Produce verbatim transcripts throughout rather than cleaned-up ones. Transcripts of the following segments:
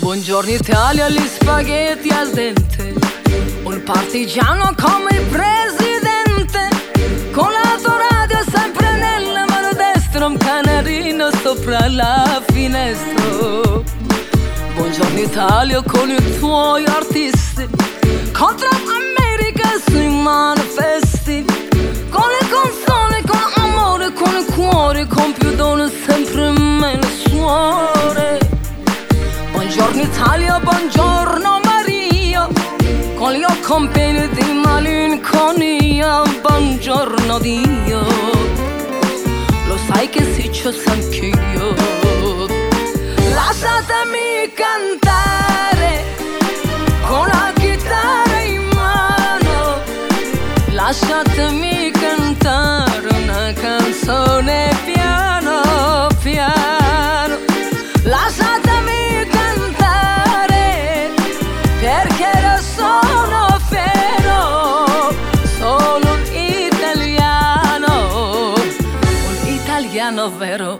Buongiorno Italia, gli spaghetti al dente, un partigiano come il presidente, con l'autoradio sempre nella mano destra, un canarino sopra la finestra. Buongiorno Italia con i tuoi artisti, contro America sui manifesti, con le console, con amore, con il cuore, con più donne sempre meno suore. Buongiorno Italia, buongiorno Maria, con gli occhi pieni di malinconia. Buongiorno Dio, lo sai che sì, c'ho anch'io. Lasciatemi cantare con la chitarra in mano, lasciatemi cantare una canzone piano piano. Lasciatemi cantare perché lo sono vero, sono un italiano, un italiano vero.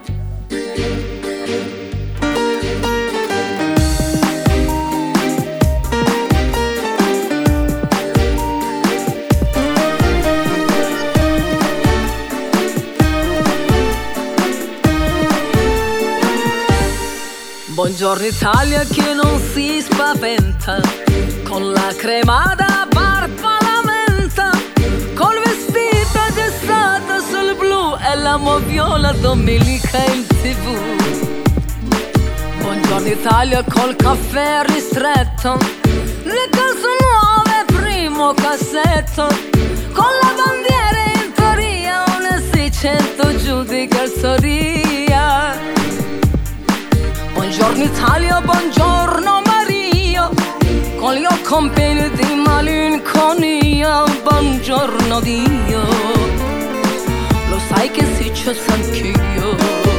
Buongiorno Italia che non si spaventa, con la crema da barba la menta, col vestito gessato sul blu e la moviola domenica in tv. Buongiorno Italia col caffè ristretto, le cose nuove primo cassetto, con la bandiera in teoria, una seicento giù di calzoria. Buongiorno Italia, buongiorno Maria, con gli occhi pieni di malinconia. Buongiorno Dio, lo sai che sì, c'ho anch'io.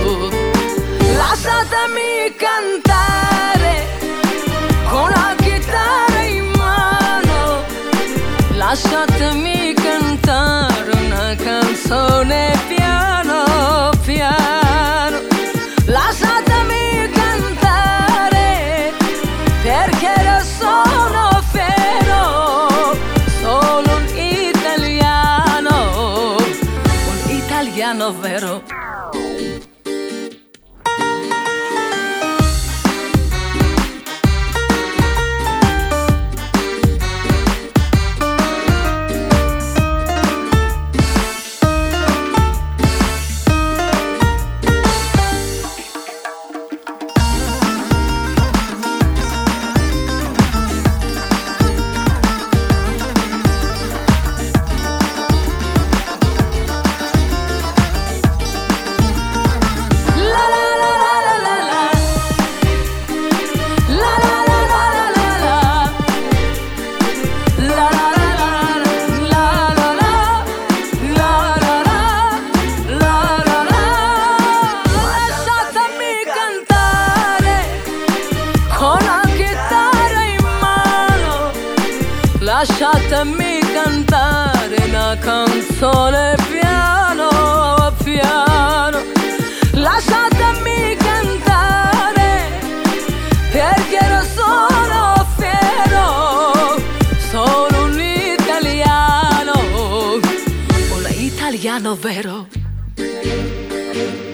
Lasciatemi cantare con la chitarra in mano, lasciatemi cantare una canzone piano piano. Lasciatemi cantare perché lo sono vero, sono un italiano, un italiano vero. Lasciatemi cantare una canzone piano piano. Lasciatemi cantare perché lo sono vero, sono un italiano, un italiano vero.